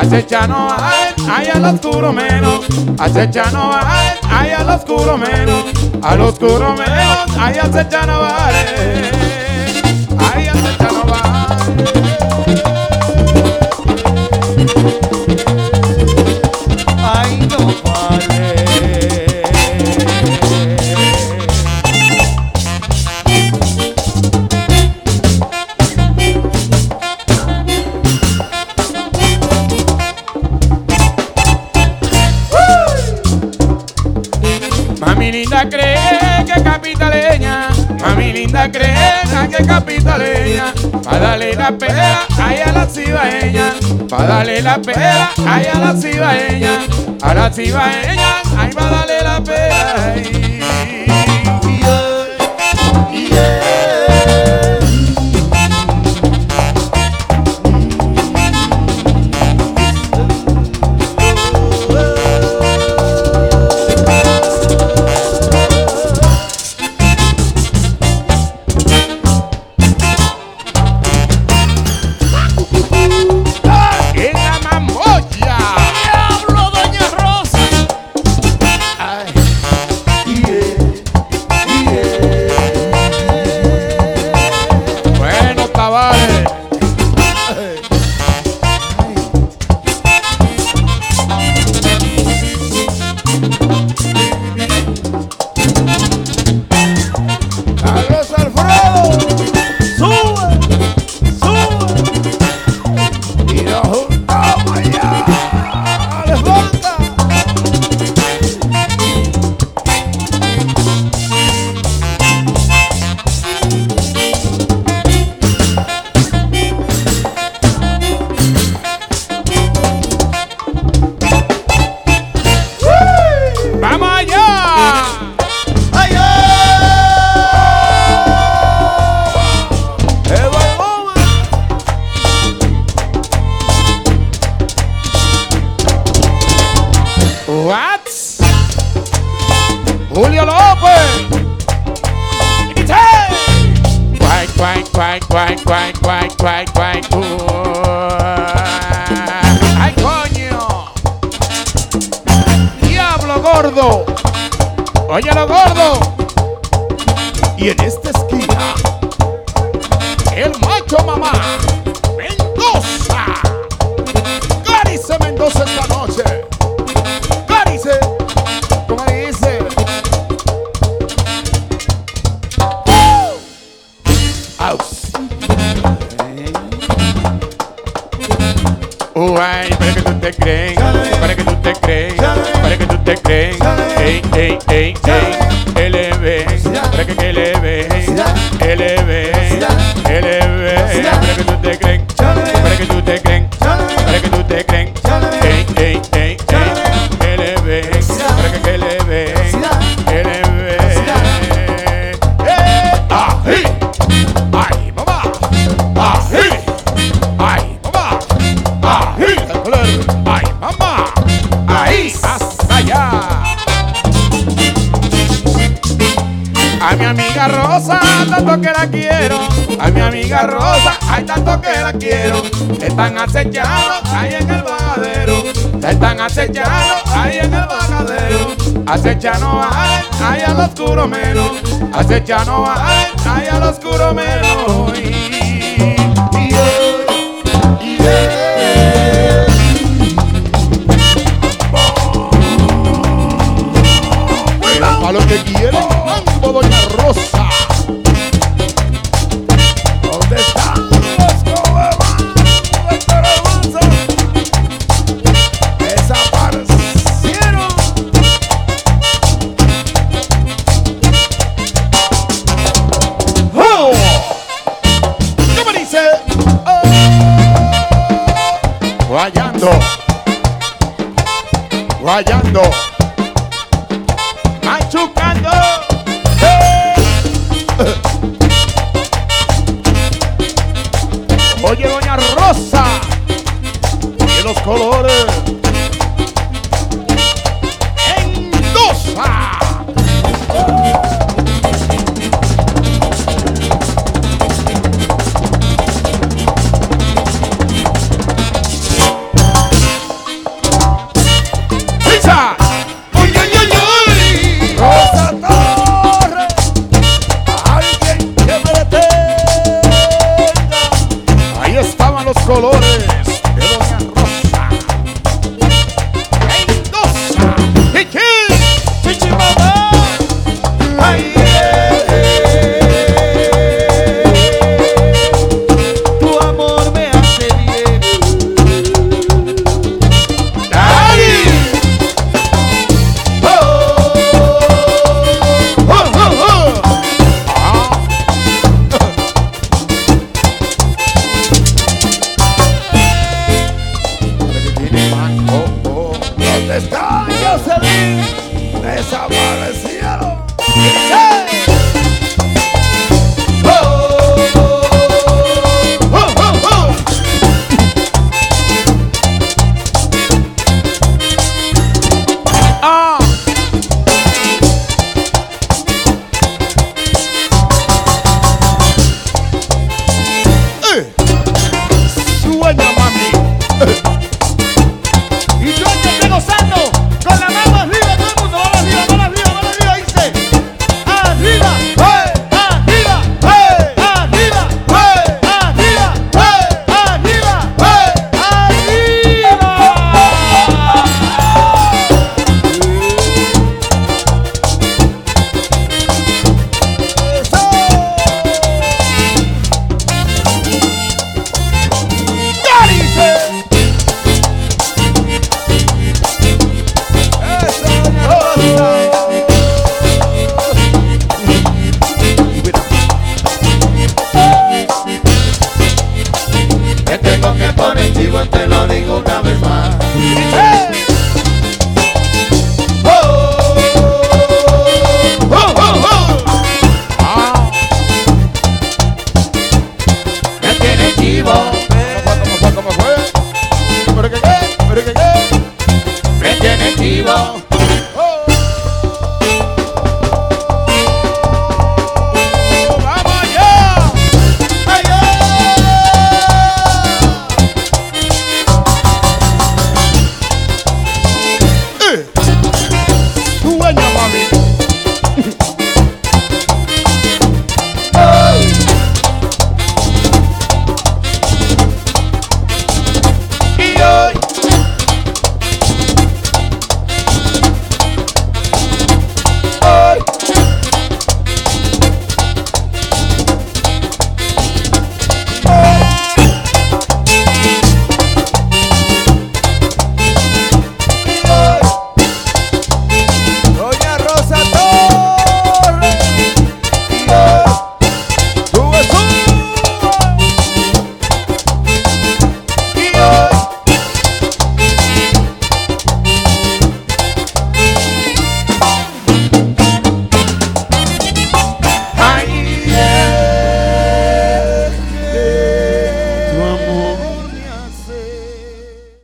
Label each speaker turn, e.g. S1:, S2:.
S1: acecha no hay, ay al oscuro menos, acecha no hay, ay al oscuro menos, al oscuro menos, ay acecha no vale, ay acecha no vale.
S2: Ay, no vale.
S1: Mami linda cree que capitaleña, mami linda cree que capitaleña, pa' darle la pela ay a la cibaeña, pa' darle la pela ay a la cibaeña, ay pa' darle la pela ay. Julio López. Quack, quack, quack, quack, quack, quack, quack, quack. Ay, coño. Diablo gordo. Óyelo gordo. Y en esta esquina, el macho mamá, Mendoza. Clarice Mendoza esta noche. Clarice. ¿Cómo dice? Ay, para que tú te crees, para que tú te crees, para que tú te crees. Ey, ey, ey, ey, LB, para que LB, LB, LB, para que tú te crees, para que tú te crees, para que tú te crees. Ey, ey, ey, ey, LB, para que LB, LB. Ají, ay, mamá, ají, ay, mamá. Ahí, ay, mamá, ahí, hasta allá. A mi amiga Rosa, tanto que la quiero. A mi amiga Rosa, hay tanto que la quiero. Están acechando ahí en el vagadero. Están acechando ahí en el vagadero. Acechando ahí al oscuro menos. Acechando ahí al oscuro menos. A lo que quieren, mambo, doña Rosa. ¿Dónde están los cobemansos? Desaparecieron. ¡Oh! ¿Cómo dice? ¡Oh! Guayando. Guayando. Machucando. Oye, doña Rosa. Y los colores. Mendoza. colores de Doña Rosa. Mendoza.
S2: Pichi mamá. Ay, tu amor me hace bien.
S1: Daddy. ¿Dónde está Jocelyn? Desaparecieron. Sueña, mami.
S2: Y yo que estoy gozando con la mano arriba, todo el mundo, mano arriba, mano arriba, mano arriba, dice. Arriba,
S1: ¡Hey!
S2: arriba,
S1: ¡Hey!
S2: arriba,
S1: ¡Hey!
S2: arriba,
S1: ¡Hey!
S2: arriba,
S1: ¡Hey!
S2: arriba.
S3: Me tengo que poner chivo, te lo digo una vez más.
S1: Me tiene chivo. ¿Cómo fue? ¿Pero qué? ¿Pero qué?
S3: Me tiene chivo.